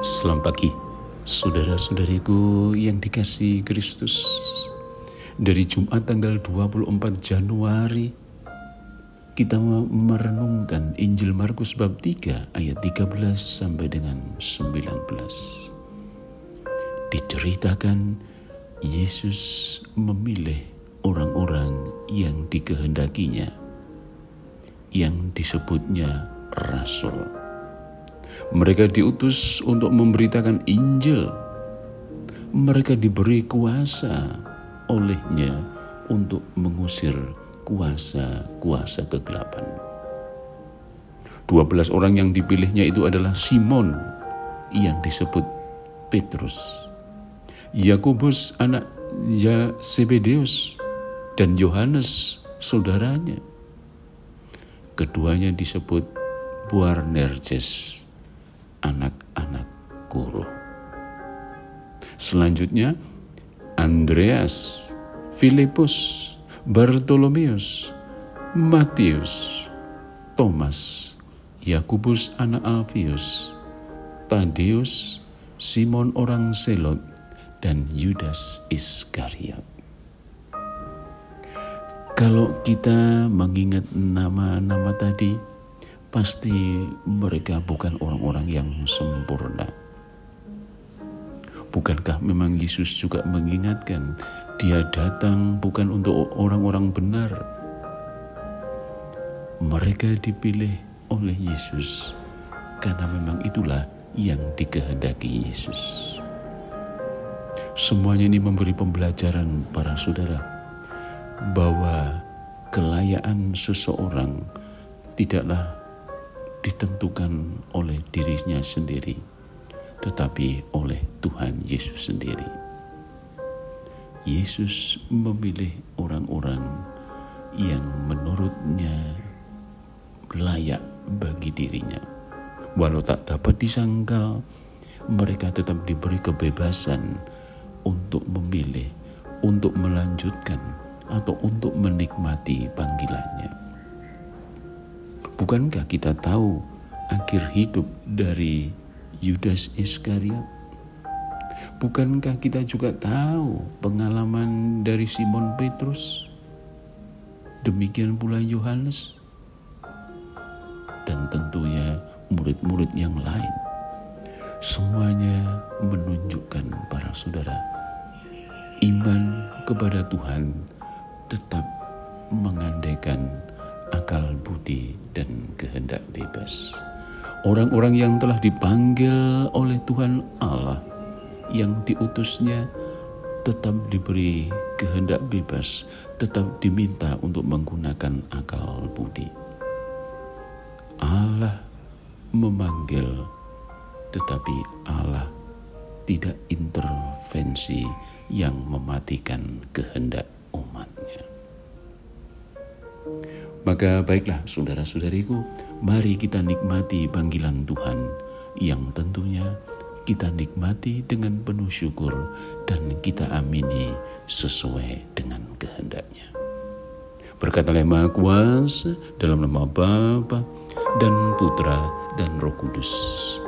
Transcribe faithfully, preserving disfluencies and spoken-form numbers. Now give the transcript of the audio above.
Selamat pagi, saudara-saudariku yang dikasihi Kristus. Dari Jumat tanggal dua puluh empat Januari, kita merenungkan Injil Markus bab tiga ayat tiga belas sampai dengan sembilan belas. Diceritakan Yesus memilih orang-orang yang dikehendakinya, yang disebutnya rasul. Mereka diutus untuk memberitakan Injil. Mereka diberi kuasa olehnya untuk mengusir kuasa-kuasa kegelapan. Dua belas orang yang dipilihnya itu adalah Simon yang disebut Petrus, Yakobus anak Zebedeus, dan Yohanes saudaranya. Keduanya disebut Boanerges, anak-anak guru. Selanjutnya Andreas, Filipus, Bartolomeus, Matius, Thomas, Yakobus anak Alfius, Tadeus, Simon orang Selot, dan Yudas Iskariot. Kalau kita mengingat nama-nama tadi, pasti mereka bukan orang-orang yang sempurna. Bukankah memang Yesus juga mengingatkan, Dia datang bukan untuk orang-orang benar. Mereka dipilih oleh Yesus karena memang itulah yang dikehendaki Yesus. Semuanya ini memberi pembelajaran para saudara bahwa kelayaan seseorang tidaklah ditentukan oleh dirinya sendiri, tetapi oleh Tuhan Yesus sendiri. Yesus memilih orang-orang yang menurutnya layak bagi dirinya. Walau tak dapat disangkal, mereka tetap diberi kebebasan untuk memilih, untuk melanjutkan, atau untuk menikmati panggilannya. Bukankah kita tahu akhir hidup dari Yudas Iskariot? Bukankah kita juga tahu pengalaman dari Simon Petrus? Demikian pula Yohanes. Dan tentunya murid-murid yang lain. Semuanya menunjukkan para saudara, iman kepada Tuhan tetap mengandaikan akal budi dan kehendak bebas. Orang-orang yang telah dipanggil oleh Tuhan Allah, yang diutusnya, tetap diberi kehendak bebas, tetap diminta untuk menggunakan akal budi. Allah memanggil, tetapi Allah tidak intervensi yang mematikan kehendak umatnya. Maka baiklah saudara-saudariku, mari kita nikmati panggilan Tuhan yang tentunya kita nikmati dengan penuh syukur dan kita amini sesuai dengan kehendaknya. Berkat oleh Maha Kuasa, dalam nama Bapa dan Putra dan Roh Kudus.